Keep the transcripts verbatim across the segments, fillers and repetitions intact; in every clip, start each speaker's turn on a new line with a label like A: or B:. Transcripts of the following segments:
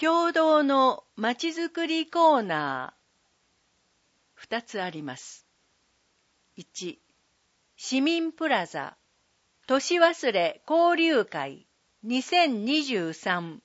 A: 共同のまちづくりコーナー。二つあります。いち、市民プラザ、年忘れ交流会にせんにじゅうさん。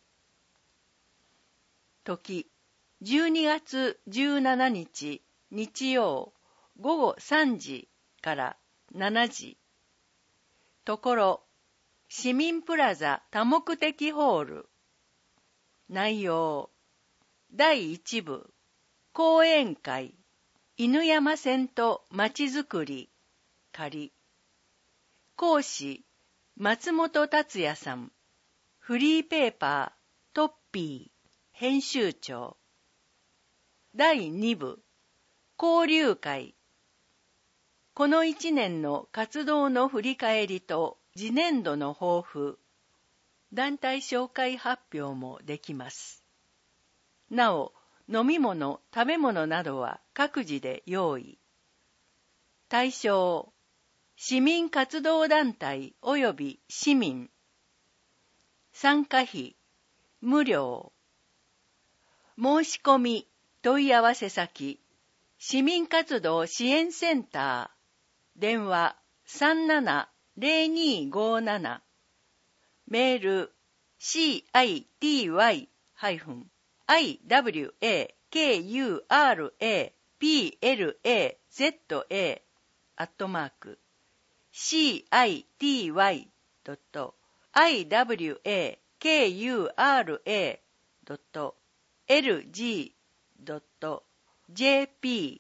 A: 時、じゅうにがつじゅうしちにち日曜ごごさんじからしちじ。ところ、市民プラザ多目的ホール。内容、だいいち部、講演会、犬山線とまちづくり、仮。講師、松本達也さん。フリーペーパー、トッピー、編集長。だいに部、交流会。この一年の活動の振り返りと次年度の抱負。団体紹介発表もできます。なお、飲み物、食べ物などは各自で用意。対象、市民活動団体及び市民。参加費、無料。申し込み、問い合わせ先、市民活動支援センター、電話 さんななゼロにーごーなな、メール シーアイティーワイ アイダブリューエーケーユーアールエーピーエルエーゼットエー アットマーク シーアイティーワイ アイダブリューエーケーユーアールエー エルジー ジェーピ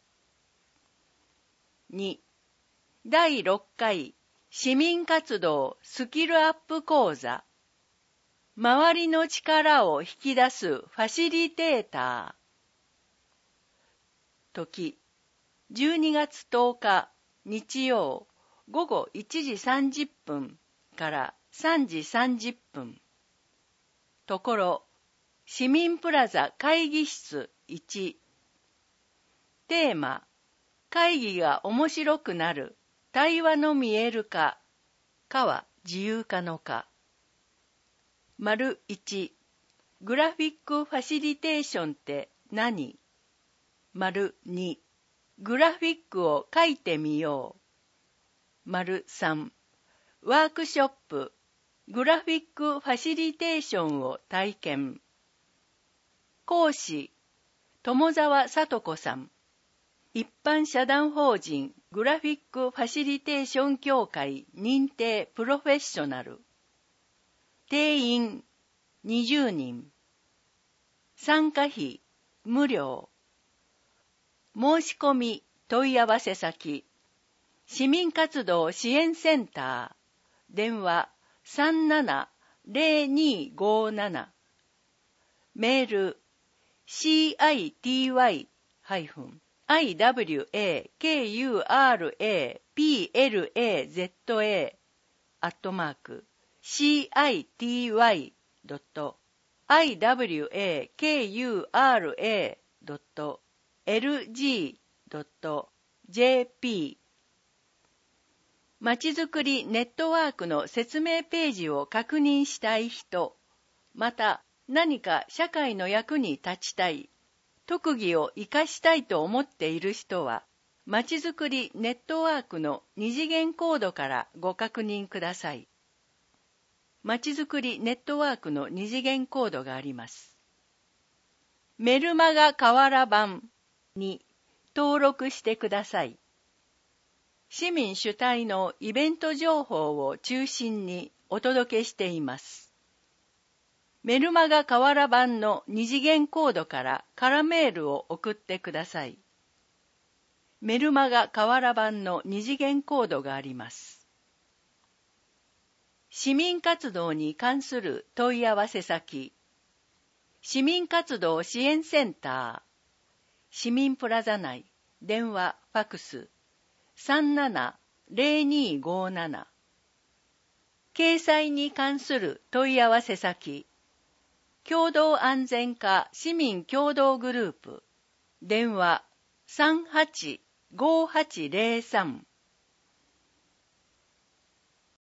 A: ー に、だいろっかい市民活動スキルアップ講座。周りの力を引き出すファシリテーター。時、じゅうにがつとおか日曜ごごいちじさんじゅっぷんからさんじさんじゅっぷん。ところ、市民プラザ会議室いち。テーマ、会議が面白くなる、対話の見える化、化は自由化の化。丸いち、グラフィックファシリテーションって何？丸に、グラフィックを書いてみよう。丸さん、ワークショップ、グラフィックファシリテーションを体験。講師、友沢聡子さん。一般社団法人グラフィックファシリテーション協会認定プロフェッショナル。定員にじゅうにん。参加費無料。申し込み問い合わせ先、市民活動支援センター、電話 さんななゼロにーごーなな、メール シーアイティーワイ アイダブリューエーケーユーアールエーピーエルエーゼットエー アットマーク シーアイティーワイ アイダブリューエーケーユーアールエー エルジー ジェーピー。まちづくりネットワークの説明ページを確認したい人、また何か社会の役に立ちたい、特技を活かしたいと思っている人は、まちづくりネットワークの二次元コードからご確認ください。まちづくりネットワークの二次元コードがあります。メルマガ河原版に登録してください。市民主体のイベント情報を中心にお届けしています。メルマガ河原版の二次元コードから空メールを送ってください。メルマガ河原版の二次元コードがあります。市民活動に関する問い合わせ先、市民活動支援センター、市民プラザ内、電話、ファクス、さんななゼロにーごーなな。掲載に関する問い合わせ先、共同安全課市民協同グループ、電話 さんはちごーはちゼロさん